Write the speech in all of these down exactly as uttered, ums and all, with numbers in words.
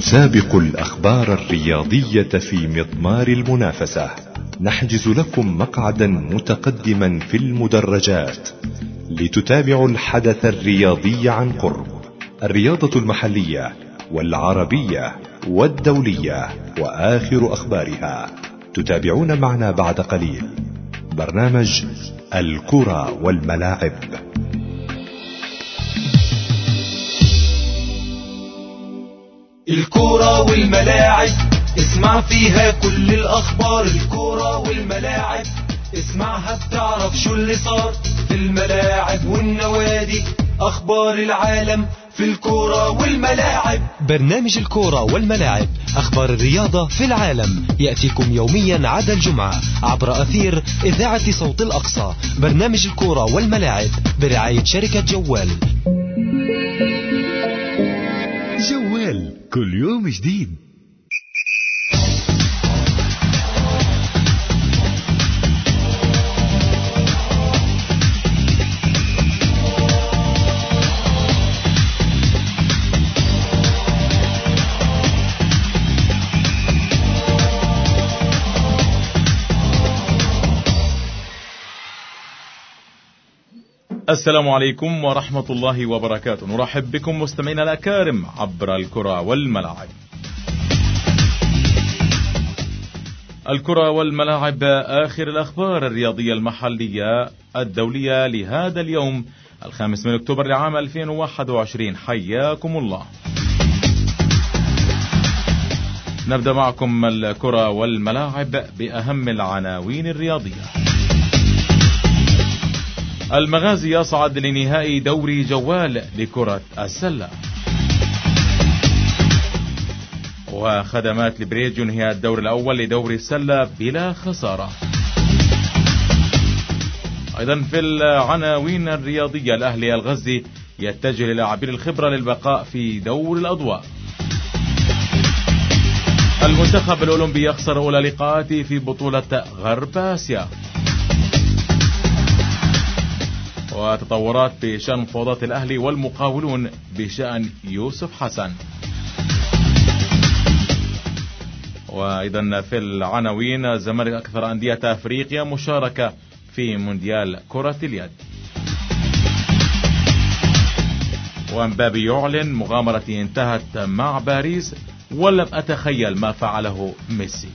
نسابق الأخبار الرياضية في مضمار المنافسة، نحجز لكم مقعدا متقدما في المدرجات لتتابعوا الحدث الرياضي عن قرب، الرياضة المحلية والعربية والدولية وآخر أخبارها. تتابعون معنا بعد قليل برنامج الكرة والملاعب. الكرة والملاعب، اسمع فيها كل الأخبار. الكرة والملاعب، اسمعها بتعرف شو اللي صار في الملاعب والنوادي، أخبار العالم في الكرة والملاعب. برنامج الكرة والملاعب، أخبار الرياضة في العالم، يأتيكم يوميا عدا الجمعة عبر أثير إذاعة صوت الأقصى. برنامج الكرة والملاعب برعاية شركة جوال. جوال كل يوم جديد. السلام عليكم ورحمة الله وبركاته. نرحب بكم مستمعينا الأكارم عبر الكرة والملاعب. الكرة والملاعب، آخر الأخبار الرياضية المحلية الدولية لهذا اليوم الخامس من أكتوبر لعام ألفين وواحد وعشرين. حياكم الله. نبدأ معكم الكرة والملاعب بأهم العناوين الرياضية. المغازي يصعد لنهائي دوري جوال لكرة السلة. وخدمات البريج ينهي الدور الأول لدوري السلة بلا خسارة. أيضا في العناوين الرياضية، الأهلي الغزي يتجه للاعبين الخبرة للبقاء في دور الأضواء. المنتخب الأولمبي يخسر أولى لقاءاته في بطولة غرب آسيا. وتطورات بشأن مفاوضات الأهلي والمقاولون بشأن يوسف حسن. وأيضا في العناوين، الزمالك أكثر أندية أفريقيا مشاركة في مونديال كرة اليد. ومبابي يعلن مغامرتي انتهت مع باريس ولم أتخيل ما فعله ميسي.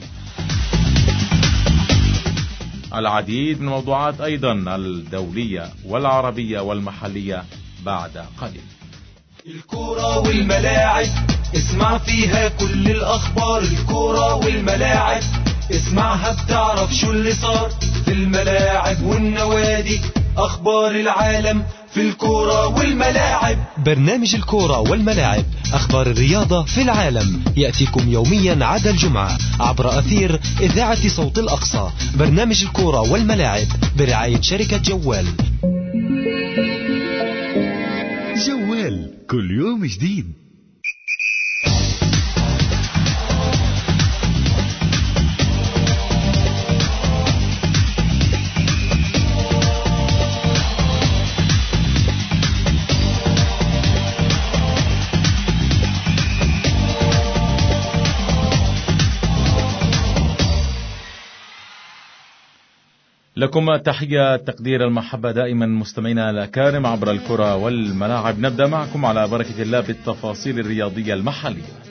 العديد من الموضوعات أيضا الدولية والعربية والمحلية بعد قليل. الكرة والملاعب، اسمع فيها كل الأخبار. الكرة والملاعب، اسمعها بتعرف شو اللي صار في الملاعب والنوادي، أخبار العالم في الكرة والملاعب. برنامج الكرة والملاعب، أخبار الرياضة في العالم، يأتيكم يوميا عدا الجمعة عبر أثير إذاعة صوت الأقصى. برنامج الكرة والملاعب برعاية شركة جوال. جوال كل يوم جديد. لكم تحية تقدير المحبة دائما مستمعينا الأكارم عبر الكرة والملاعب. نبدأ معكم على بركة الله بالتفاصيل الرياضية المحلية.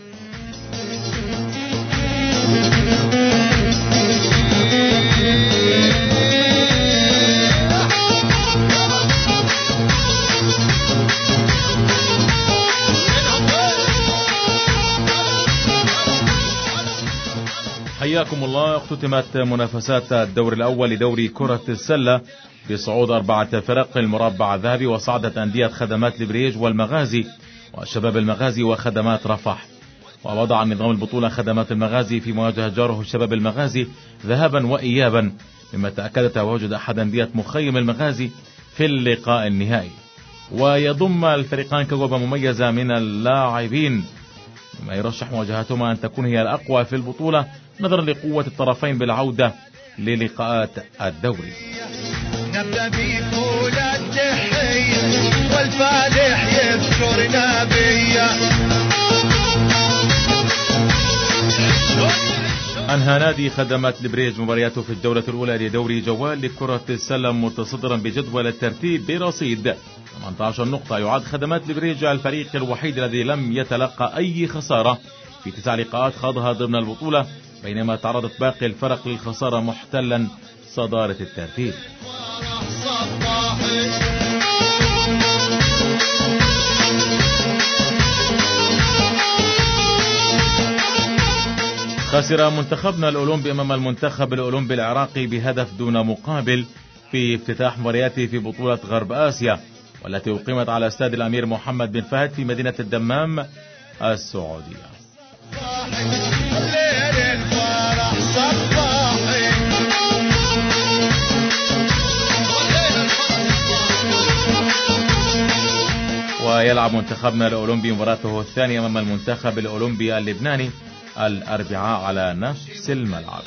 حياكم الله. اختتمت منافسات الدور الأول لدوري كرة السلة بصعود أربعة فرق المربع الذهبي، وصعدت أندية خدمات البريج والمغازي وشباب المغازي وخدمات رفح. ووضع نظام البطولة خدمات المغازي في مواجهة جاره شباب المغازي ذهابا وإيابا، مما تأكد تواجد أحد أندية مخيم المغازي في اللقاء النهائي. ويضم الفريقان كوكبة مميزة من اللاعبين، مما يرشح مواجهتهما أن تكون هي الأقوى في البطولة نظرا لقوة الطرفين بالعودة للقاءات الدوري. نبدأ بكل التحية والفالح يذكرنا بيا. أنهى نادي خدمات البريج مبارياته في الجولة الأولى لدوري جوال لكرة السلة متصدرا بجدول الترتيب برصيد ثمانية عشر نقطة. يعد خدمات البريج الفريق الوحيد الذي لم يتلقى أي خسارة في تسع لقاءات خاضها ضمن البطولة، بينما تعرضت باقي الفرق للخسارة محتلا صدارة الترتيب. خسر منتخبنا الأولمبي أمام المنتخب الأولمبي العراقي بهدف دون مقابل في افتتاح مبارياته في بطولة غرب آسيا، والتي أقيمت على استاد الأمير محمد بن فهد في مدينة الدمام السعودية. ويلعب منتخبنا الأولمبي مباراته الثانية أمام المنتخب الأولمبي اللبناني الأربعاء على نفس الملعب.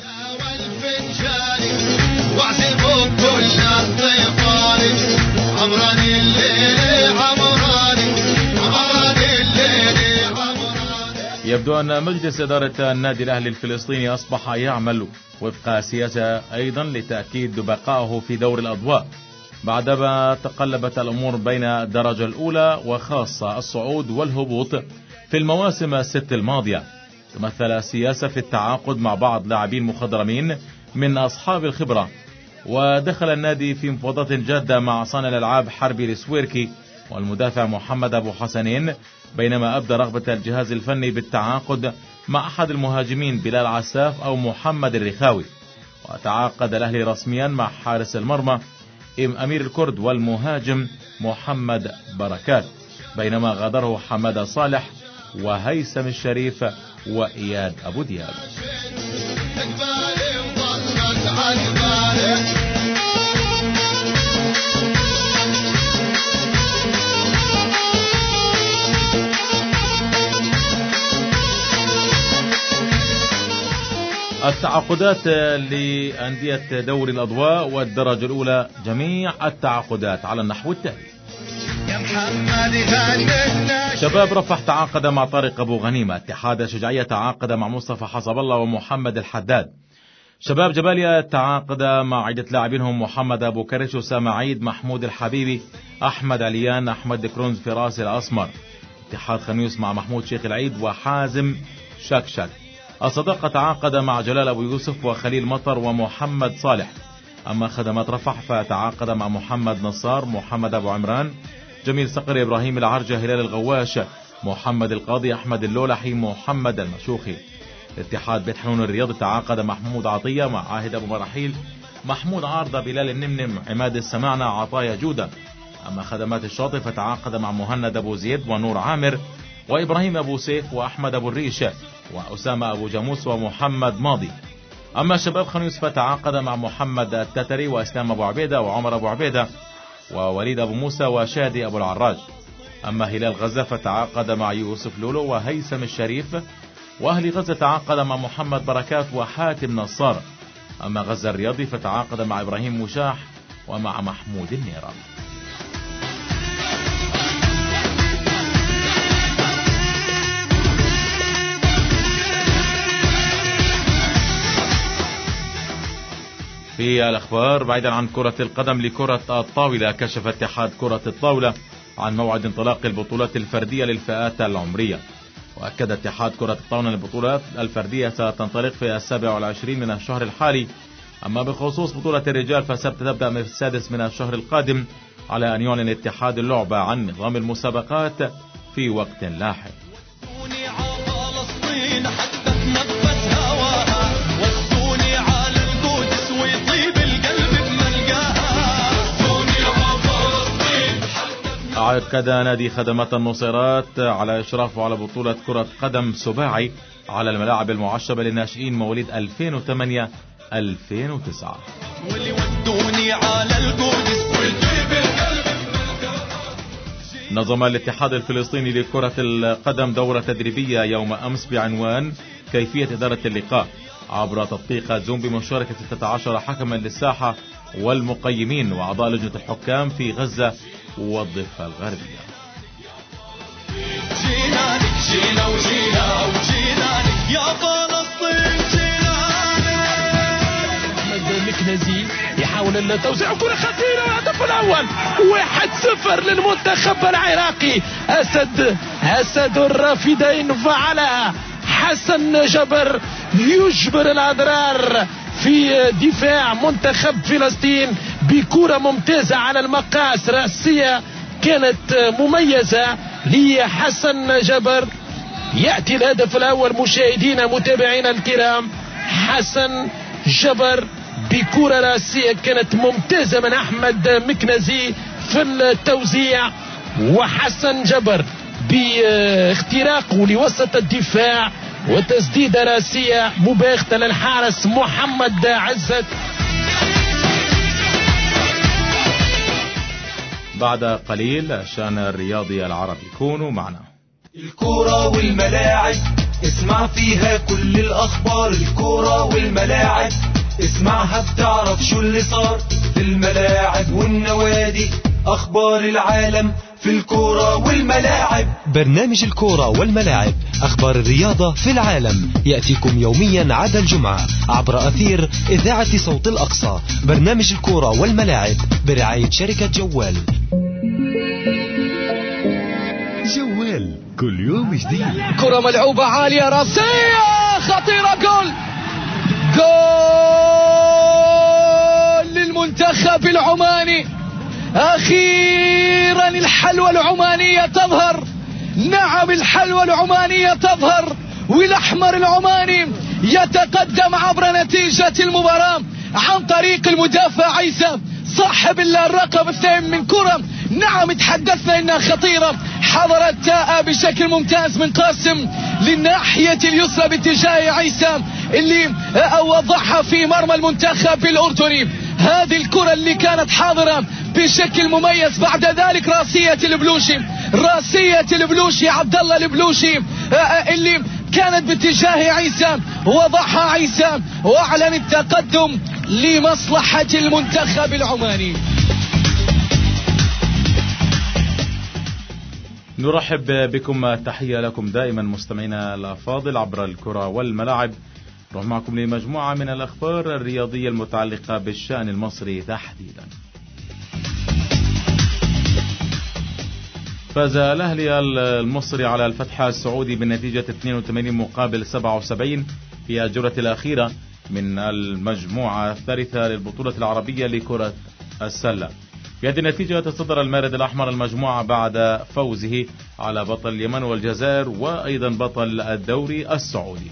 يبدو أن مجلس إدارة النادي الأهلي الفلسطيني أصبح يعمل وفق سياسة أيضا لتأكيد بقائه في دور الأضواء، بعدما تقلبت الأمور بين الدرجة الأولى وخاصة الصعود والهبوط في المواسم الست الماضية. تمثل السياسة في التعاقد مع بعض لاعبين مخضرمين من أصحاب الخبرة، ودخل النادي في مفاوضات جادة مع صانع الألعاب حربي السويركي والمدافع محمد أبو حسنين، بينما أبدى رغبة الجهاز الفني بالتعاقد مع أحد المهاجمين بلال عساف أو محمد الرخاوي. وتعاقد الأهلي رسميا مع حارس المرمى أمير الكرد والمهاجم محمد بركات، بينما غادره حمادة صالح وهيثم الشريف وإياد أبو دياب. التعاقدات لأندية دوري الأضواء والدرجة الأولى، جميع التعاقدات على النحو التالي: شباب رفح تعاقد مع طارق أبو غنيمة. اتحاد الشجاعية تعاقد مع مصطفى حسب الله ومحمد الحداد. شباب جباليا تعاقد مع عدة لاعبينهم محمد أبو كرش، أسامة عيد، محمود الحبيبي، أحمد عليان، أحمد كرونز، فراس الأسمر. اتحاد خميس مع محمود شيخ العيد وحازم شكشك. الصداقة تعاقد مع جلال أبو يوسف وخليل مطر ومحمد صالح. أما خدمات رفح فتعاقد مع محمد نصار، محمد أبو عمران، جميل صقر، إبراهيم العرجة، هلال الغواش، محمد القاضي، أحمد اللولحي، محمد المشوخي. اتحاد بيت حنون الرياض تعاقد مع محمود عطية، مع عاهد أبو مراحيل، محمود عارضة، بلال النمنم، عماد السماعنة، عطايا جودة. أما خدمات الشاطئ فتعاقد مع مهند أبو زيد ونور عامر وإبراهيم أبو سيف وأحمد أبو الريش وأسامة أبو جاموس ومحمد ماضي. أما شباب خنيوس فتعاقد مع محمد التتري وإسلام أبو عبيدة وعمر أبو عبيدة ووليد أبو موسى وشادي أبو العراج. أما هلال غزة فتعاقد مع يوسف لولو وهيثم الشريف. وأهلي غزة تعاقد مع محمد بركات وحاتم نصار. أما غزة الرياضي فتعاقد مع إبراهيم مشاح ومع محمود النيران. في الأخبار بعيدا عن كرة القدم، لكرة الطاولة كشف اتحاد كرة الطاولة عن موعد انطلاق البطولات الفردية للفئات العمرية. وأكد اتحاد كرة الطاولة أن البطولات الفردية ستنطلق في السابع والعشرين من الشهر الحالي. أما بخصوص بطولة الرجال فستبدأ من السادس من الشهر القادم، على أن يعلن اتحاد اللعبة عن نظام المسابقات في وقت لاحق. أكد نادي خدمات النصيرات على إشرافه على بطولة كرة قدم سباعي على الملاعب المعشبة للناشئين مواليد ألفين وثمانية ألفين وتسعة. نظم الاتحاد الفلسطيني لكرة القدم دورة تدريبية يوم أمس بعنوان كيفية إدارة اللقاء عبر تطبيق زوم بمشاركة ستة عشر حكما للساحة والمقيمين وأعضاء لجنة الحكام في غزة والضفة الغربية. جينا لك جينا وجينا وجينا لك يا فلسطين جينا. مكنزي يحاول التوزيع، كرة خطيرة والهدف الأول واحد صفر للمنتخب العراقي. أسد أسد الرافدين فعلها حسن جبر يجبر الأضرار في دفاع منتخب فلسطين بكرة ممتازة على المقاس، رأسية كانت مميزة لحسن جبر. يأتي الهدف الأول مشاهدينا متابعينا الكرام، حسن جبر بكرة رأسية كانت ممتازة من أحمد مكنزي في التوزيع، وحسن جبر باختراقه لوسط الدفاع وتسديدة رأسية مباغتة للحارس محمد عزت. بعد قليل الشأن الرياضي العربي، كونوا معنا. الكورة والملاعب اسمع فيها كل الأخبار، الكورة والملاعب اسمعها بتعرف شو اللي صار في الملاعب والنوادي، أخبار العالم في الكورة والملاعب. برنامج الكورة والملاعب، أخبار الرياضة في العالم، يأتيكم يوميا عدا الجمعة عبر أثير إذاعة صوت الأقصى. برنامج الكورة والملاعب برعاية شركة جوال. جوال كل يوم جديد. كرة ملعوبة عالية راسية خطيرة، جول جول للمنتخب العماني. أخيرا الحلوى العمانية تظهر، نعم الحلوى العمانية تظهر، والأحمر العماني يتقدم عبر نتيجة المباراة عن طريق المدافع عيسى صاحب الرقم اثنين من كرة. نعم تحدثنا انها خطيرة، حضرت بشكل ممتاز من قاسم للناحية اليسرى باتجاه عيسى اللي وضعها في مرمى المنتخب الأردني. هذه الكرة اللي كانت حاضرة بشكل مميز. بعد ذلك راسية البلوشي، راسية البلوشي عبد الله البلوشي اللي كانت باتجاه عيسى، وضعها عيسى واعلن التقدم لمصلحة المنتخب العماني. نرحب بكم، تحية لكم دائما مستمعينا الأفاضل عبر الكرة والملاعب. نروح معكم لمجموعة من الأخبار الرياضية المتعلقة بالشأن المصري تحديدا. فاز الأهلي المصري على الفتح السعودي بنتيجة اثنين وثمانين مقابل سبعة وسبعين في الجولة الأخيرة من المجموعة الثالثة للبطولة العربية لكرة السلة. في هذه النتيجة تصدر المارد الأحمر المجموعة بعد فوزه على بطل اليمن والجزائر وأيضا بطل الدوري السعودي.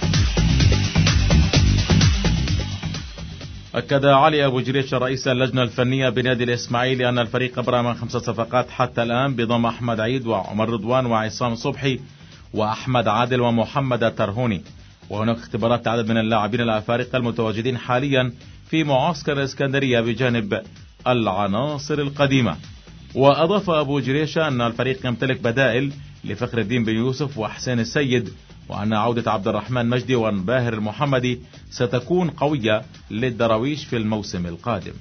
أكد علي أبو جريش رئيس اللجنة الفنية بنادي الإسماعيلي أن الفريق أبرم خمسة صفقات حتى الآن بضم أحمد عيد وعمر رضوان وعصام صبحي وأحمد عادل ومحمد الترهوني، وهناك اختبارات عدد من اللاعبين الأفارقة المتواجدين حاليا في معسكر الإسكندرية بجانب العناصر القديمة. وأضاف أبو جريشة أن الفريق يمتلك بدائل لفخر الدين بن يوسف وحسين السيد، وأن عودة عبد الرحمن مجدي وباهر المحمدي ستكون قوية للدراويش في الموسم القادم.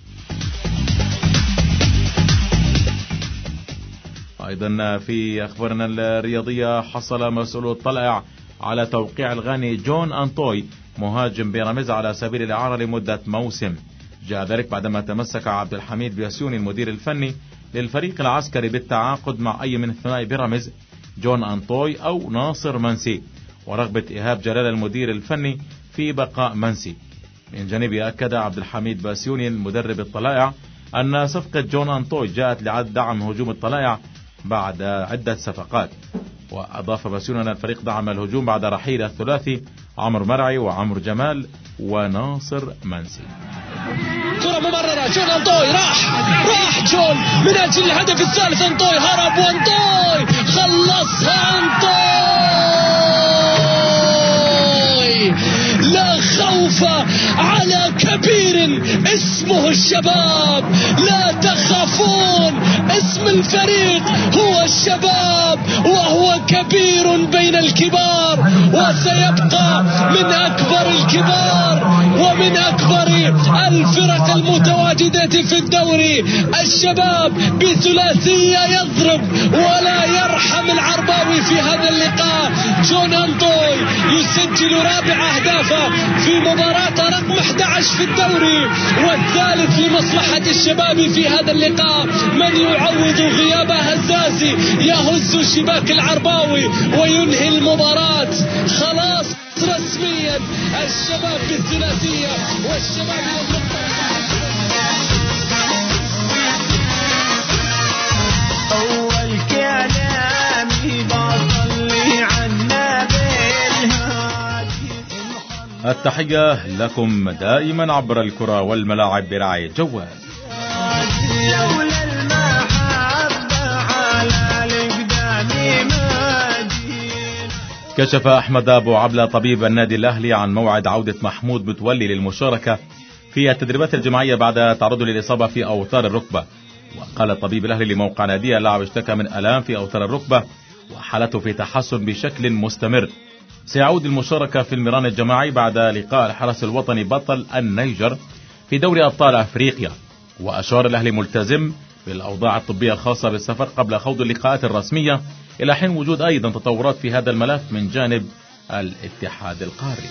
أيضا في أخبارنا الرياضية، حصل مسؤول الطلائع على توقيع الغاني جون أنطوي مهاجم بيراميدز على سبيل الإعارة لمدة موسم. جاء ذلك بعدما تمسك عبد الحميد بياسيوني المدير الفني للفريق العسكري بالتعاقد مع أي من ثنائي بيراميدز جون أنطوي أو ناصر منسي، ورغبة إيهاب جلال المدير الفني في بقاء منسي. من جانبه أكد عبد الحميد بياسيوني المدرب الطلائع أن صفقة جون أنطوي جاءت لدعم هجوم الطلائع بعد عدة صفقات. وأضاف بياسيوني أن الفريق دعم الهجوم بعد رحيل الثلاثي عمرو مرعي وعمرو جمال وناصر منسي. كرة ممررة، جون أنطوي راح راح جون من أجل الهدف الثالث. أنطوي هرب وأنطوي خلصها. أنطوي لا خوف على كبير اسمه الشباب، لا تخافون اسم الفريق هو الشباب، وهو كبير بين الكبار، وسيبقى من أكبر الكبار ومن أكبر الفرق المتواجدة في الدوري. الشباب بثلاثية يضرب ولا يرحم العرباوي في هذا اللقاء. جون أنطوي يسجل رابع أهدافه في مباراة رقم أحد عشر في الدوري، والثالث لمصلحة الشباب في هذا اللقاء. من يعوض غياب هزازي يهز شباك العرباوي وينهي المباراة. خلاص رسميا الشباب بالثلاثية، والشباب أول كلامي بصلي عنا بالهادي. التحية لكم دائما عبر الكرة والملاعب برعاية جوال. كشف أحمد أبو عبلة طبيب النادي الأهلي عن موعد عودة محمود متولي للمشاركة في التدريبات الجماعية بعد تعرضه للإصابة في أوتار الركبة. وقال الطبيب الأهلي لموقع ناديه اللاعب اشتكى من آلام في أوتار الركبة وحالته في تحسن بشكل مستمر. سيعود المشاركة في المران الجماعي بعد لقاء الحرس الوطني بطل النيجر في دوري أبطال أفريقيا. وأشار الأهلي ملتزم بالأوضاع الطبية الخاصة بالسفر قبل خوض اللقاءات الرسمية، إلى حين وجود أيضا تطورات في هذا الملف من جانب الاتحاد القاري.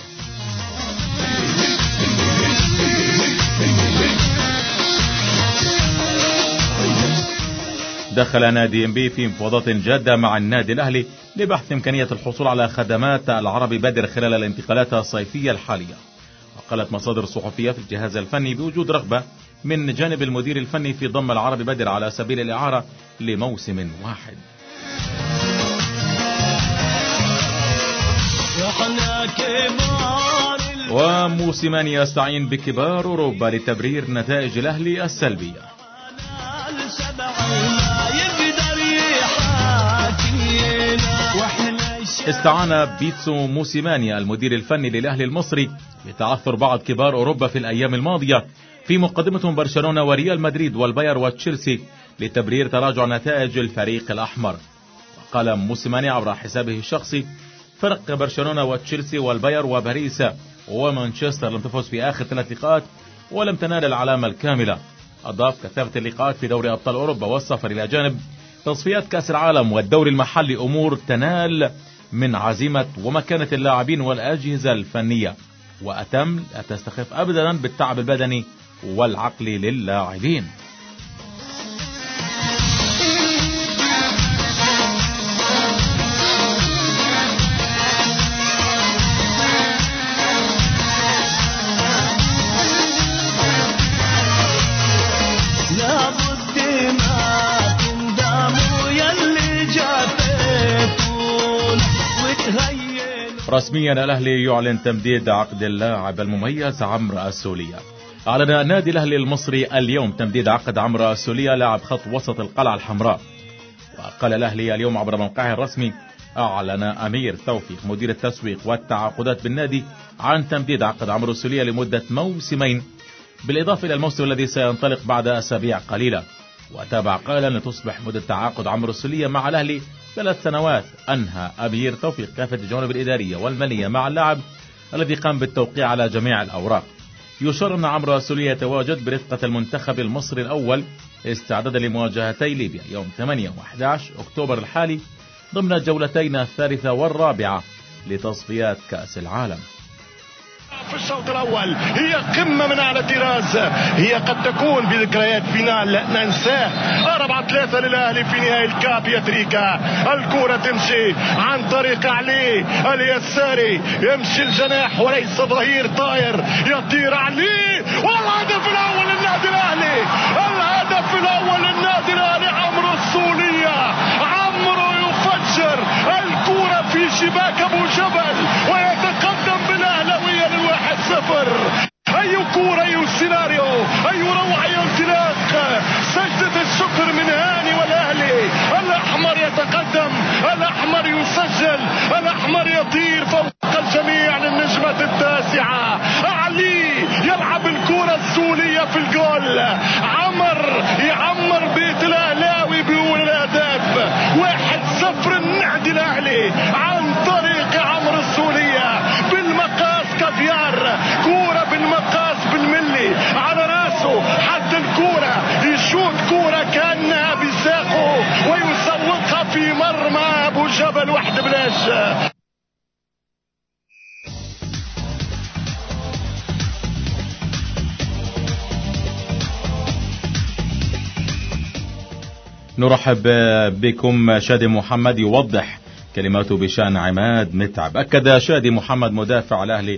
دخل نادي ام بي في مفاوضات جادة مع النادي الأهلي لبحث إمكانية الحصول على خدمات العربي بدر خلال الانتقالات الصيفية الحالية. وقالت مصادر صحفية في الجهاز الفني بوجود رغبة من جانب المدير الفني في ضم العربي بدر على سبيل الإعارة لموسم واحد. وموسيماني يستعين بكبار أوروبا لتبرير نتائج الأهلي السلبية. استعان بيتسو موسيماني المدير الفني للأهلي المصري بتعثر بعض كبار أوروبا في الأيام الماضية، في مقدمتهم برشلونة وريال مدريد والباير وتشيلسي، لتبرير تراجع نتائج الفريق الأحمر. وقال موسيماني عبر حسابه الشخصي: فرق برشلونة وتشيلسي والباير وباريس ومانشستر لم تفوز في آخر ثلاث لقاءات ولم تنال العلامة الكاملة. أضاف: كثافة اللقاءات في دوري أبطال أوروبا والسفر إلى جانب تصفيات كأس العالم والدوري المحلي أمور تنال من عزيمة ومكانة اللاعبين والأجهزة الفنية، وأتم لا تستخف أبدا بالتعب البدني والعقلي للاعبين. رسميا الأهلي يعلن تمديد عقد اللاعب المميز عمرو السولية. أعلن النادي الأهلي المصري اليوم تمديد عقد عمرو السولية لاعب خط وسط القلعة الحمراء. وقال الأهلي اليوم عبر موقعه الرسمي: أعلن أمير توفيق مدير التسويق والتعاقدات بالنادي عن تمديد عقد عمرو السولية لمدة موسمين، بالإضافة إلى الموسم الذي سينطلق بعد أسابيع قليلة. وتابع قائلا: لتصبح مدة تعاقد عمرو السولية مع الأهلي ثلاث سنوات. أنهى أمير توفيق كافة الجوانب الإدارية والمالية مع اللاعب الذي قام بالتوقيع على جميع الأوراق. يشار أن عمرو السولية يتواجد برفقة المنتخب المصري الأول استعدادا لمواجهتي ليبيا يوم ثمانية وأحد عشر أكتوبر الحالي ضمن الجولتين الثالثة والرابعة لتصفيات كأس العالم. في الشوط الأول هي قمة من أعلى الطراز، هي قد تكون بذكريات فينال ننساه. أربعة ثلاثة للأهلي في نهاية الكاب يا تريكا. الكرة تمشي عن طريق علي اليساري، يمشي الجناح وليس ظهير طاير، يطير علي، والهدف الأول للنادي الأهلي. الهدف الأول للنادي الأهلي عمرو السولية. عمرو يفجر الكرة في شباك أبو جبل ويتقدم بالأهلاوية للواحد صفر. أي كورة، أي سيناريو، أي روعة، أي انطلاق. سجدة الشكر من هاني والأهلي. الأحمر يتقدم، الأحمر يسجل، الأحمر يطير فوق الجميع للنجمة التاسعة. علي يلعب الكرة السولية في الجول. عمر يعمر بيت الأهلاوي نرحب بكم. شادي محمد يوضح كلماته بشأن عماد متعب. أكد شادي محمد مدافع الأهلي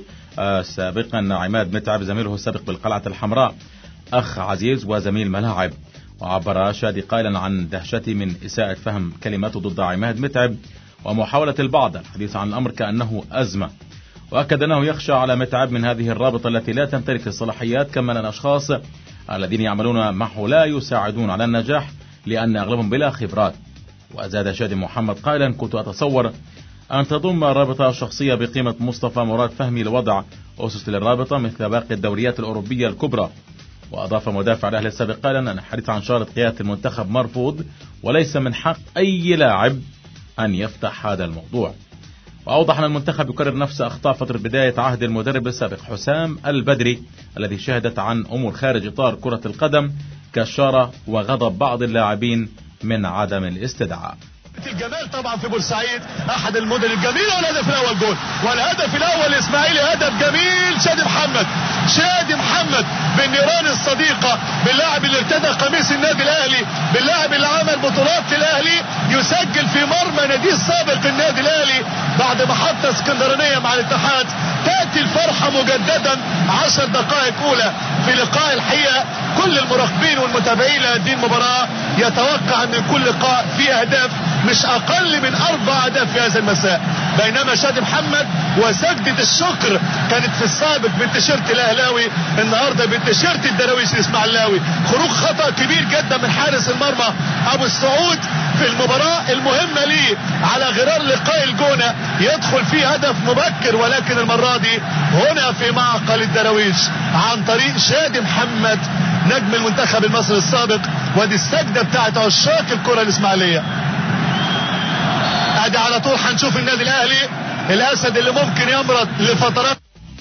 سابقا عماد متعب زميله السابق بالقلعة الحمراء أخ عزيز وزميل ملاعب. وعبر شادي قائلا عن دهشته من إساءة فهم كلماته ضد عماد متعب ومحاولة البعض الحديث عن الأمر كأنه أزمة. وأكد أنه يخشى على متعب من هذه الرابطة التي لا تمتلك الصلاحيات، كما أن الأشخاص الذين يعملون معه لا يساعدون على النجاح لأن أغلبهم بلا خبرات. وزاد شادي محمد قائلا كنت أتصور أن تضم الرابطة شخصية بقيمة مصطفى مراد فهمي لوضع أسس للرابطة مثل باقي الدوريات الأوروبية الكبرى. وأضاف مدافع الأهلي السابق قائلا أن الحديث عن شارة قيادة المنتخب مرفوض وليس من حق أي لاعب أن يفتح هذا الموضوع. وأوضح أن المنتخب يكرر نفس أخطاء فترة بداية عهد المدرب السابق حسام البدري الذي شهدت عن أمور خارج إطار كرة القدم كالشارة وغضب بعض اللاعبين من عدم الاستدعاء. الجمال طبعا في بورسعيد احد المدن الجميله، والهدف الاول جول، والهدف الاول الاسماعيلي هدف جميل. شادي محمد شادي محمد بالنيران الصديقه، باللاعب اللي ارتدى قميص النادي الاهلي، باللاعب اللي عمل بطولات الاهلي، يسجل في مرمى ناديه السابق النادي الاهلي بعد محطه اسكندرانيه مع الاتحاد. تاتي الفرحه مجددا عشر دقائق اولى في لقاء. الحقيقه كل المراقبين والمتابعين لهذه المباراه يتوقع ان كل لقاء فيه اهداف مش اقل من اربع اهداف في هذا المساء. بينما شادي محمد وسجدة الشكر كانت في السابق بالتيشيرت الاهلاوي، النهارده بالتيشيرت الدراويش الاسماعيلاوي. خروج خطأ كبير جدا من حارس المرمى ابو السعود في المباراة المهمة ليه على غرار لقاء الجونة، يدخل فيه هدف مبكر، ولكن المرة دي هنا في معقل الدراويش عن طريق شادي محمد نجم المنتخب المصري السابق. ودي السجدة بتاعت عشاق الكرة الاسماعيلية. ادي على طول هنشوف النادي الاهلي الاسد اللي ممكن يمرض لفترات.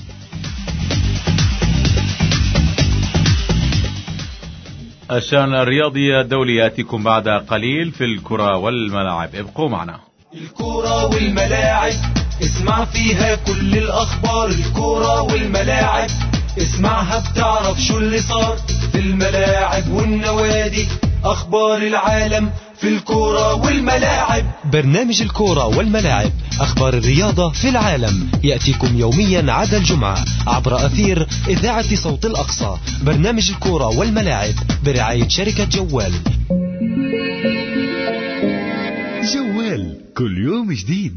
الشأن الرياضي الدولي يأتيكم بعد قليل في الكرة والملاعب، ابقوا معنا. الكرة والملاعب اسمع فيها كل الاخبار. الكرة والملاعب اسمعها بتعرف شو اللي صار في الملاعب والنوادي. اخبار العالم في الكرة والملاعب. برنامج الكرة والملاعب أخبار الرياضة في العالم يأتيكم يوميا عدا الجمعة عبر أثير إذاعة صوت الأقصى. برنامج الكرة والملاعب برعاية شركة جوال. جوال كل يوم جديد.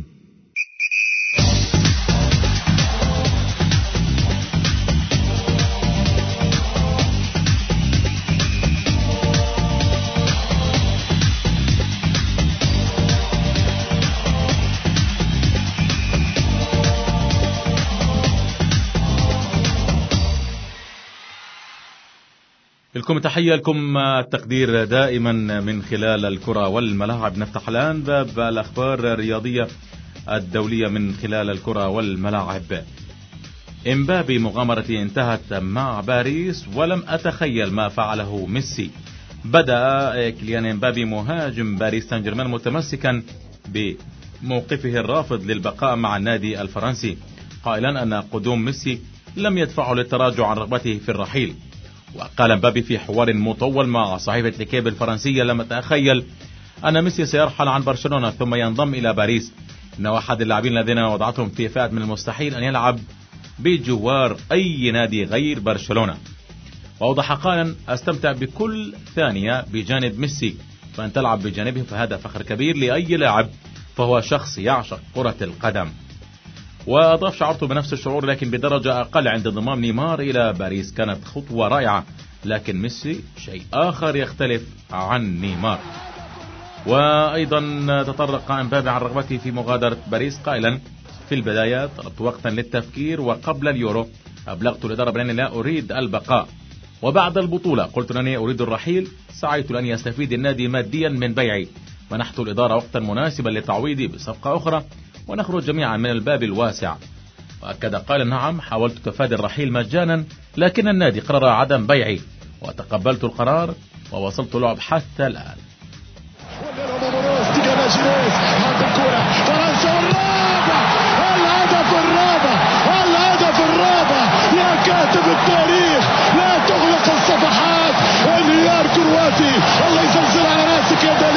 لكم تحية لكم التقدير دائما من خلال الكرة والملاعب. نفتح الآن باب الأخبار الرياضية الدولية من خلال الكرة والملاعب. إمبابي مغامرتي انتهت مع باريس ولم أتخيل ما فعله ميسي. بدأ كيليان إمبابي مهاجم باريس سان جيرمان متمسكا بموقفه الرافض للبقاء مع النادي الفرنسي، قائلا أن قدوم ميسي لم يدفعه للتراجع عن رغبته في الرحيل. وقال مبابي في حوار مطول مع صحيفة ليكيب الفرنسية لم أتخيل أن ميسي سيرحل عن برشلونة ثم ينضم إلى باريس. إنه أحد اللاعبين الذين وضعتهم في فئة من المستحيل أن يلعب بجوار أي نادي غير برشلونة. وأوضح قائلا أستمتع بكل ثانية بجانب ميسي، فأن تلعب بجانبه فهذا فخر كبير لأي لاعب، فهو شخص يعشق كرة القدم. وأضاف شعرت بنفس الشعور لكن بدرجة أقل عند انضمام نيمار إلى باريس، كانت خطوة رائعة، لكن ميسي شيء آخر يختلف عن نيمار. وأيضا تطرق امبابي عن رغبته في مغادرة باريس قائلا في البداية طلبت وقتا للتفكير، وقبل اليورو أبلغت الإدارة بأنني لا أريد البقاء، وبعد البطولة قلت أنني أريد الرحيل. سعيت لأن يستفيد النادي ماديا من بيعي، منحت الإدارة وقتا مناسبا لتعويضي بصفقة أخرى ونخرج جميعا من الباب الواسع. وأكد قال نعم حاولت تفادي الرحيل مجانا، لكن النادي قرر عدم بيعي وتقبلت القرار ووصلت لعب حتى الآن. الهدف الرابع الهدف الرابع يا كاتب التاريخ، لا تغلق الصفحات. انهيار كرواتي، الله يزلزل على راسك يا دليل.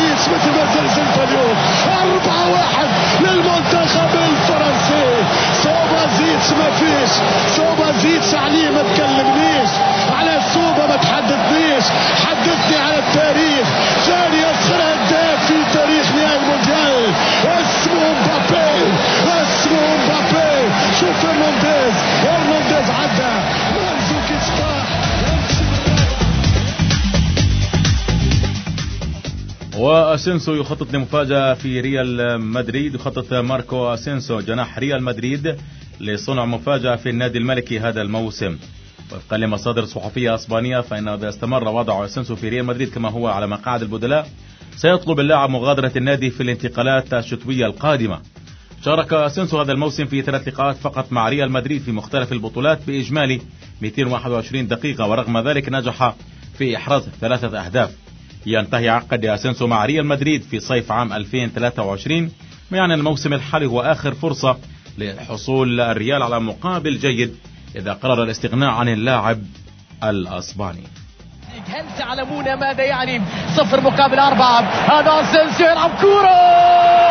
وأسينسو يخطط لمفاجأة في ريال مدريد. يخطط ماركو أسينسو جناح ريال مدريد لصنع مفاجأة في النادي الملكي هذا الموسم. وفقا لمصادر صحفية أسبانية فإنه إذا استمر وضع أسينسو في ريال مدريد كما هو على مقاعد البدلاء سيطلب اللاعب مغادرة النادي في الانتقالات الشتوية القادمة. شارك أسينسو هذا الموسم في ثلاث لقاءات فقط مع ريال مدريد في مختلف البطولات بإجمالي مئتين وواحد وعشرين دقيقة، ورغم ذلك نجح في إحراز ثلاثة أهداف. ينتهي عقد أسينسو مع ريال مدريد في صيف عام ألفين وثلاثة وعشرين، يعني الموسم الحالي هو آخر فرصة لحصول الريال على مقابل جيد إذا قرر الاستغناء عن اللاعب الأسباني. هل تعلمون ماذا يعني صفر مقابل أربعة؟ هذا أسينسيو يلعب كورة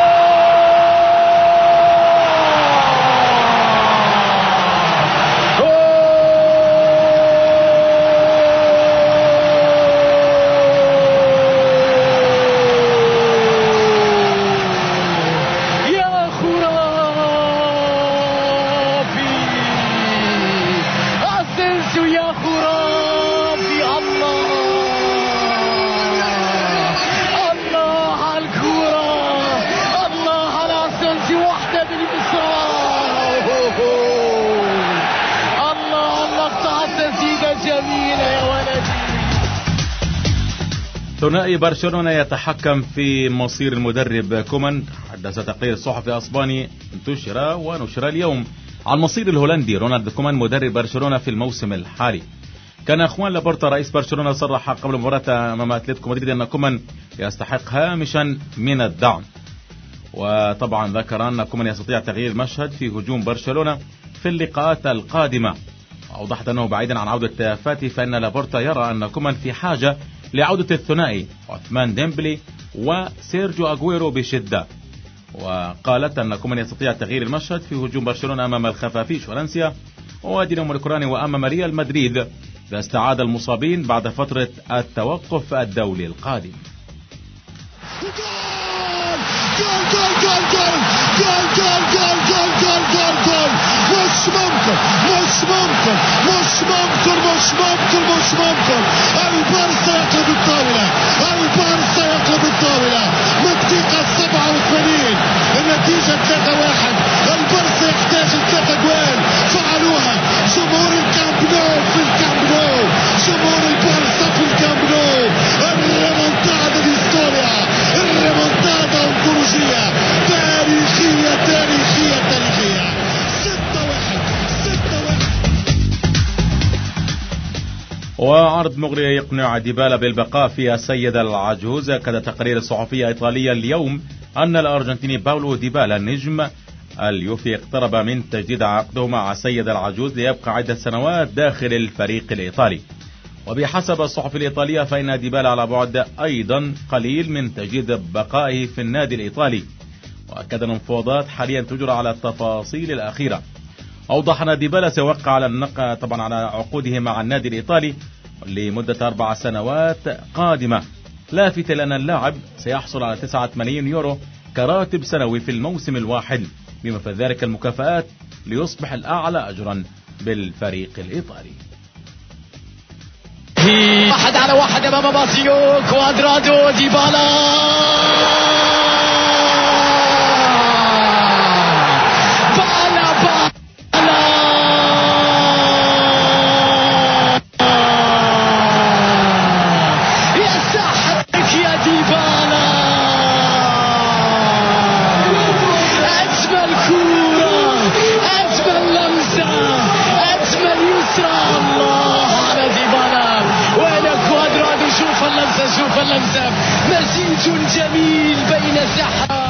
ثنائي برشلونة يتحكم في مصير المدرب كومان. حدث تقرير صحفي أسباني انتشر ونشر اليوم عن مصير الهولندي رونالد كومان مدرب برشلونة في الموسم الحالي. كان خوان لابورتا رئيس برشلونة صرح قبل مباراة أمام أتلتيكو مدريد أن كومان يستحق هامشا من الدعم، وطبعا ذكر أن كومان يستطيع تغيير المشهد في هجوم برشلونة في اللقاءات القادمة. أوضحت أنه بعيدا عن عودة فاتي فإن لابورتا يرى أن كومان في حاجة لعودة الثنائي عثمان ديمبلي وسيرجيو أغويرو بشدة. وقالت أن كومان يستطيع تغيير المشهد في هجوم برشلونة أمام الخفافيش فالنسيا ودينامو الأوكراني وأمام ريال مدريد إذا استعاد المصابين بعد فترة التوقف الدولي القادم. جول جول جول جول جول جول جول جول جول جول جول مش ممكن مش ممكن مش ممكن مش ممكن مش ممكن البارسا يقلب الطاولة، البارسا يقلب الطاولة من الدقيقة سبعة وثمانين النتيجة ثلاثة واحد. البارسا يحتاج ثلاثة جوال فعلوها جمهور الكامب نو في الكامب نو، جمهور البارسا في الكامب نو. الريمونتادا دي ستوريا، الريمونتادا أنطولوجية تاريخية تاريخية تاريخية. ستة واحد ستة واحد. وعرض مغري يقنع ديبالا بالبقاء في السيدة العجوز. أكد تقرير صحفية إيطالية اليوم أن الأرجنتيني باولو ديبالا نجم اليوفي اقترب من تجديد عقده مع السيدة العجوز ليبقى عدة سنوات داخل الفريق الإيطالي. وبحسب الصحف الإيطالية فإن ديبالا على بعد أيضا قليل من تجديد بقائه في النادي الإيطالي، وأكد أن المفاوضات حاليا تجرى على التفاصيل الأخيرة. أوضح أن ديبالا سيوقع على النق طبعا على عقوده مع النادي الإيطالي لمدة أربع سنوات قادمة، لافتا لأن اللاعب سيحصل على تسعة ملايين يورو كراتب سنوي في الموسم الواحد، بما في ذلك المكافآت ليصبح الأعلى أجرا بالفريق الإيطالي. واحد على واحد امام باسيو كوادرادو ديبالا بالا بالا يستحق يا ديبالا اجمل كورة اجمل لمسة اجمل يسرى. الله على ديبالا كوادرادو. شوف اللمسة شوف اللمسة مزيج جميل بين سحر.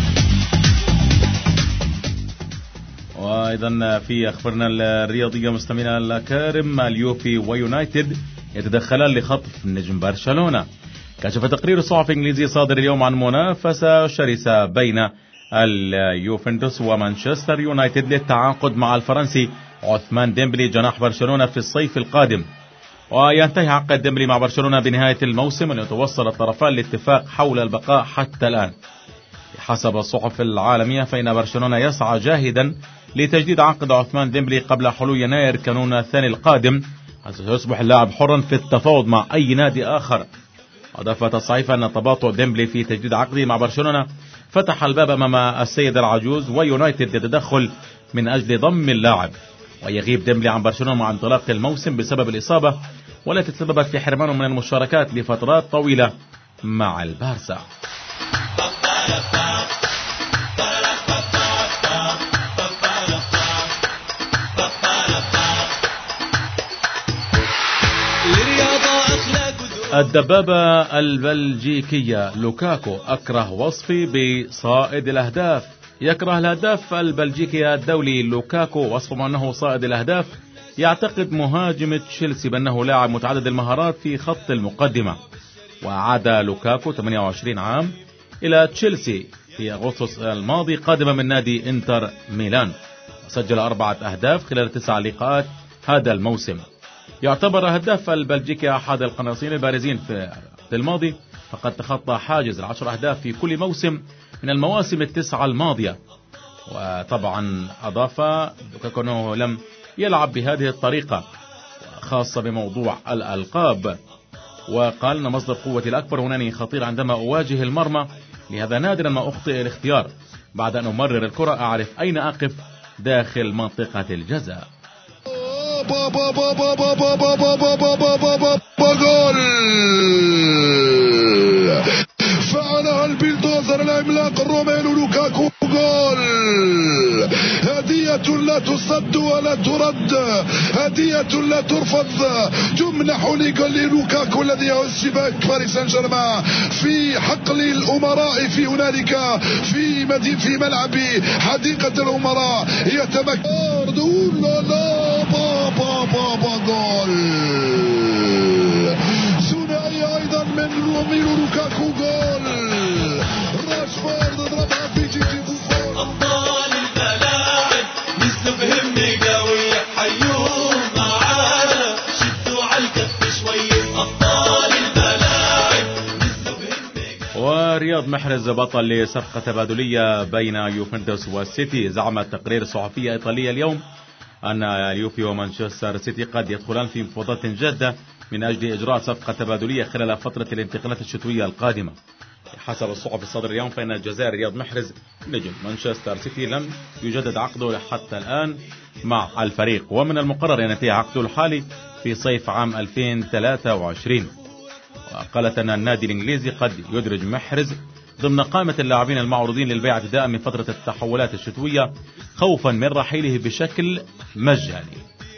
وأيضا في أخبارنا الرياضية مستمعينا الكرام اليوفي ويونايتد يتدخلان لخطف نجم برشلونة. كشف تقرير صحفي إنجليزي صادر اليوم عن منافسة شرسة بين اليوفنتوس ومانشستر يونايتد للتعاقد مع الفرنسي عثمان ديمبلي جناح برشلونة في الصيف القادم. وينتهي عقد ديمبلي مع برشلونة بنهاية الموسم وليتوصل الطرفان لاتفاق حول البقاء حتى الآن. حسب الصحف العالمية فإن برشلونة يسعى جاهدا لتجديد عقد عثمان ديمبلي قبل حلول يناير كانون الثاني القادم، حتى يصبح اللاعب حرا في التفاوض مع أي نادي آخر. أضافت الصحيفة أن تباطؤ ديمبلي في تجديد عقده مع برشلونة فتح الباب أمام السيد العجوز ويونايتد يتدخل من أجل ضم اللاعب، ويغيب ديمبلي عن برشلونة مع انطلاق الموسم بسبب الإصابة والتي تسببت في حرمانه من المشاركات لفترات طويلة مع البارسا. الدبابة البلجيكية لوكاكو أكره وصفي بصائد الأهداف. يكره الهداف البلجيكي الدولي لوكاكو وصفه أنه صائد الأهداف. يعتقد مهاجم تشيلسي بأنه لاعب متعدد المهارات في خط المقدمة. وعاد لوكاكو ثمانية وعشرين عام إلى تشيلسي في أغسطس الماضي قادما من نادي إنتر ميلان، وسجل أربعة أهداف خلال تسع لقاءات هذا الموسم. يعتبر هداف البلجيكي أحد القناصين البارزين في الماضي، فقد تخطى حاجز العشر أهداف في كل موسم من المواسم التسعة الماضية. وطبعا أضاف لوكاكو أنه لم يلعب بهذه الطريقة خاصة بموضوع الألقاب، وقال أن مصدر قوتي الأكبر هناني خطير عندما أواجه المرمى، لهذا نادرا ما أخطئ الاختيار. بعد أن أمرر الكرة أعرف أين أقف داخل منطقة الجزاء. بابا بابا بابا بابا بابا بابا بابا جول! فعلها البلدوزر العملاق الروميلو لوكاكو. جول! هدية لا تصد ولا ترد، هدية لا ترفض، تمنح للوكاكو الذي يعز شباك باريس سان جيرمان في حقل الأمراء في هنالك في مدينة في ملعب حديقة الأمراء يتمكن. لا لا بابا بابا جول! ثنائي أيضا من روميلو لوكاكو. جول! راشفورد ضربها في جيجي بوفون. أبطال الملاعب مثل فهمني قوي حيوم معانا شدوا على الكف شوي. أبطال الملاعب مثل فهمني. ورياض محرز بطل لصفقة تبادلية بين يوفنتوس والسيتي. زعمت تقرير صحفية إيطالية اليوم أن اليوفي ومانشستر سيتي قد يدخلان في مفاوضات جادة من أجل إجراء صفقة تبادلية خلال فترة الانتقالات الشتوية القادمة. حسب الصحف الصدر اليوم فإن الجزائري رياض محرز نجم مانشستر سيتي لم يجدد عقده حتى الآن مع الفريق، ومن المقرر أن ينتهي عقده الحالي في صيف عام ألفين وثلاثة وعشرين. وقالت أن النادي الإنجليزي قد يدرج محرز ضمن قائمة اللاعبين المعروضين للبيع ابتداء من فترة التحولات الشتوية خوفا من رحيله بشكل مجاني.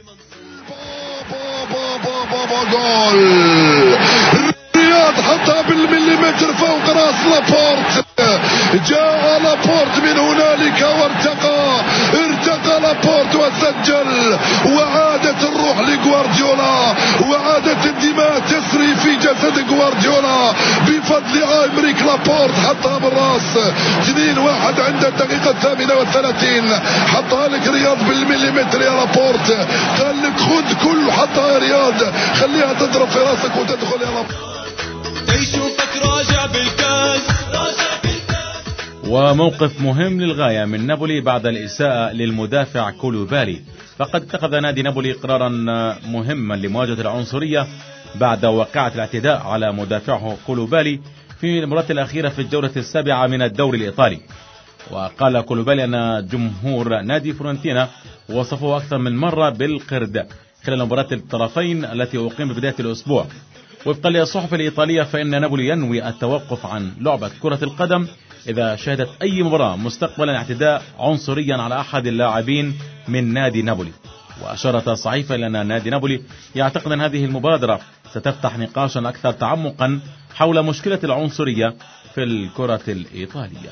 جول! رياض حطها بالمليمتر فوق راس لابورت. جاء لابورت من هنالك وارتقى ارتقى لابورت وسجل، وعادت الروح لغوارديولا، وعادت الدماء تسري في جسد غوارديولا بفضل ايمريك لابورت. حطها بالراس. اثنين واحد عند الدقيقة الثامنة والثلاثين. حطها لك رياض بالمليمتر يا لابورت، قال لك خذ كل حطها يا رياض، خليها تضرب في راسك وتدخل يا لابورت. يشوفك راجع بالكاس راجع بالكاس. وموقف مهم للغاية من نابولي بعد الإساءة للمدافع كولوبالي. فقد اتخذ نادي نابولي قرارا مهما لمواجهة العنصرية بعد وقعة الاعتداء على مدافعه كولوبالي في المباراة الأخيرة في الجولة السابعة من الدوري الإيطالي. وقال كولوبالي أن جمهور نادي فورنتينا وصفه أكثر من مرة بالقرد خلال مباراة الطرفين التي أقيم ببداية الأسبوع. وفقا للصحف الإيطالية فإن نابولي ينوي التوقف عن لعبة كرة القدم إذا شهدت أي مباراة مستقبلا اعتداء عنصريا على أحد اللاعبين من نادي نابولي. وأشارت الصحيفة إلى أن نادي نابولي يعتقد أن هذه المبادرة ستفتح نقاشا أكثر تعمقا حول مشكلة العنصرية في الكرة الإيطالية.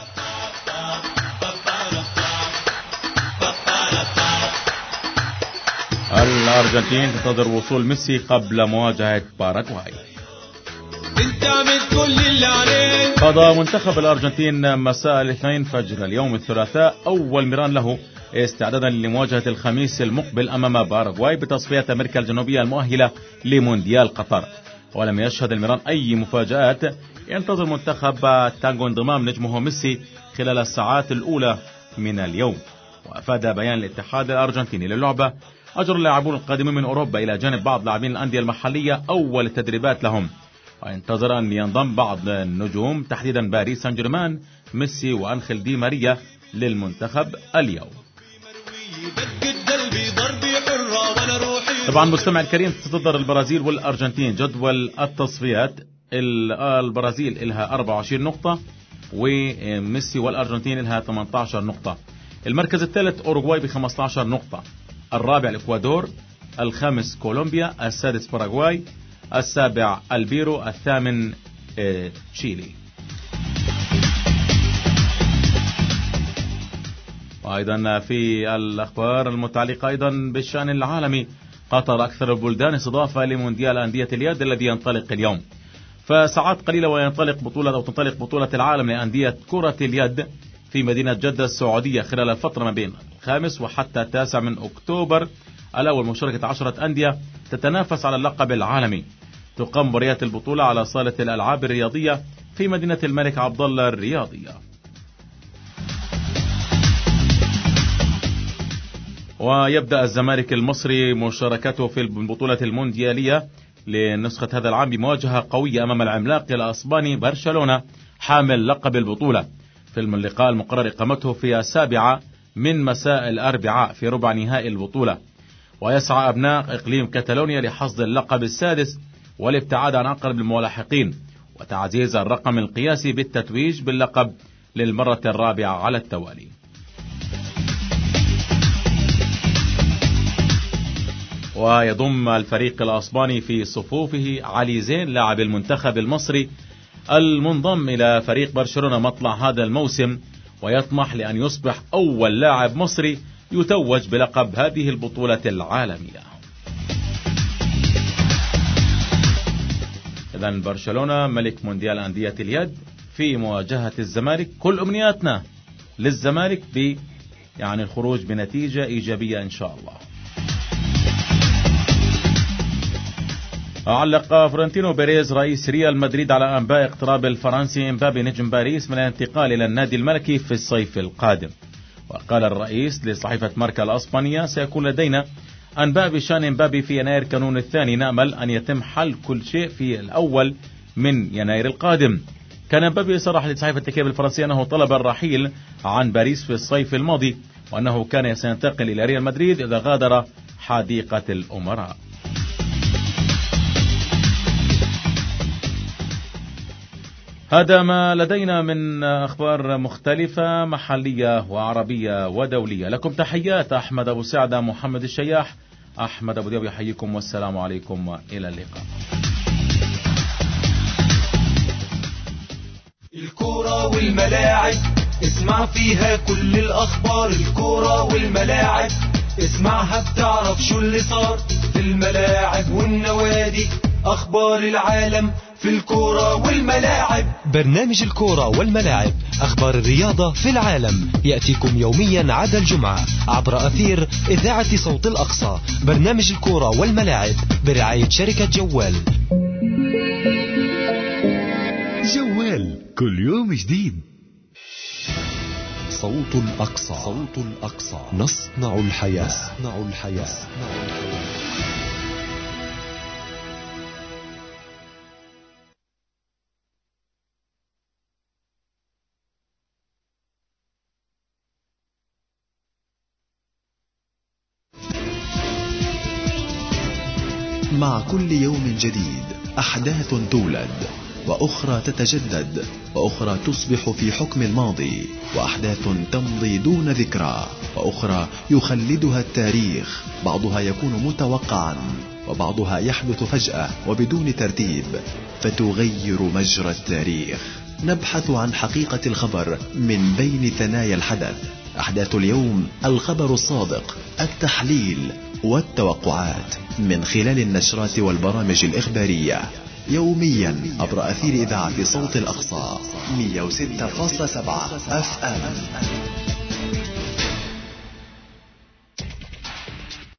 الأرجنتين تنتظر وصول ميسي قبل مواجهة باراغواي. قضى منتخب الأرجنتين مساء الاثنين فجر اليوم الثلاثاء أول مران له استعدادا لمواجهة الخميس المقبل أمام باراغواي بتصفية أمريكا الجنوبية المؤهلة لمونديال قطر. ولم يشهد المران أي مفاجآت. ينتظر منتخب تانغو انضمام نجمه ميسي خلال الساعات الأولى من اليوم. وأفاد بيان الاتحاد الأرجنتيني للعبة أجرى اللاعبون القادمين من أوروبا إلى جانب بعض لاعبين الأندية المحلية أول التدريبات لهم. وينتظر أن ينضم بعض النجوم تحديدا باريس سان جيرمان ميسي وأنخيل دي ماريا للمنتخب اليوم. طبعا مستمع الكريم، تتصدر البرازيل والأرجنتين جدول التصفيات. البرازيل إلها أربعة وعشرين نقطة وميسي والأرجنتين إلها ثمانية عشر نقطة. المركز الثالث أوروغواي ب خمسة عشر نقطة، الرابع الإكوادور، الخامس كولومبيا، السادس باراغواي، السابع البيرو، الثامن تشيلي. وأيضا في الأخبار المتعلقة أيضا بالشأن العالمي، قطر أكثر البلدان استضافة لمونديال أندية اليد الذي ينطلق اليوم. فساعات قليلة وينطلق بطولة أو تنطلق بطولة العالم لأندية كرة اليد في مدينة جدة السعودية خلال الفترة ما بين الخامس وحتى التاسع من أكتوبر الأول، مشاركة عشرة أندية تتنافس على اللقب العالمي. تقام مباريات البطولة على صالة الألعاب الرياضية في مدينة الملك عبدالله الرياضية. ويبدأ الزمالك المصري مشاركته في البطولة المونديالية لنسخة هذا العام بمواجهة قوية أمام العملاق الأسباني برشلونة حامل لقب البطولة في اللقاء المقرر إقامته في السابعة من مساء الأربعاء في ربع نهائي البطولة. ويسعى أبناء إقليم كاتالونيا لحصد اللقب السادس والابتعاد عن أقرب الملاحقين وتعزيز الرقم القياسي بالتتويج باللقب للمرة الرابعة على التوالي. ويضم الفريق الأسباني في صفوفه علي زين لاعب المنتخب المصري المنضم إلى فريق برشلونة مطلع هذا الموسم، ويطمح لأن يصبح أول لاعب مصري يتوج بلقب هذه البطولة العالمية. إذن برشلونة ملك مونديال أندية اليد في مواجهة الزمالك. كل أمنياتنا للزمالك ب يعني الخروج بنتيجة إيجابية إن شاء الله. علق فرانتينو بيريز رئيس ريال مدريد على أنباء اقتراب الفرنسي امبابي نجم باريس من الانتقال إلى النادي الملكي في الصيف القادم. وقال الرئيس لصحيفة ماركا الأسبانية: سيكون لدينا أنباء بشأن امبابي في يناير كانون الثاني، نأمل أن يتم حل كل شيء في الأول من يناير القادم. كان امبابي صرح لصحيفة التكيب الفرنسية أنه طلب الرحيل عن باريس في الصيف الماضي، وأنه كان سينتقل إلى ريال مدريد إذا غادر حديقة الأمراء. هذا ما لدينا من أخبار مختلفة محلية وعربية ودولية. لكم تحيات أحمد أبو سعدة محمد الشياح. أحمد أبو دياب يحييكم والسلام عليكم وإلى اللقاء. الكورة والملاعب اسمع فيها كل الأخبار. الكورة والملاعب اسمعها بتعرف شو اللي صار في الملاعب والنوادي. أخبار العالم في الكورة والملاعب. برنامج الكورة والملاعب، أخبار الرياضة في العالم، يأتيكم يوميا عدا الجمعة عبر أثير إذاعة صوت الأقصى. برنامج الكورة والملاعب برعاية شركة جوال. جوال كل يوم جديد. صوت الأقصى. صوت الأقصى. نصنع الحياة. نصنع الحياة. نصنع الحياة. مع كل يوم جديد أحداث تولد وأخرى تتجدد وأخرى تصبح في حكم الماضي، وأحداث تمضي دون ذكرى وأخرى يخلدها التاريخ. بعضها يكون متوقعا وبعضها يحدث فجأة وبدون ترتيب فتغير مجرى التاريخ. نبحث عن حقيقة الخبر من بين ثنايا الحدث. أحداث اليوم، الخبر الصادق، التحليل والتوقعات من خلال النشرات والبرامج الإخبارية يوميا عبر أثير إذاعة صوت الأقصى مئة وستة فاصلة سبعة أف أم.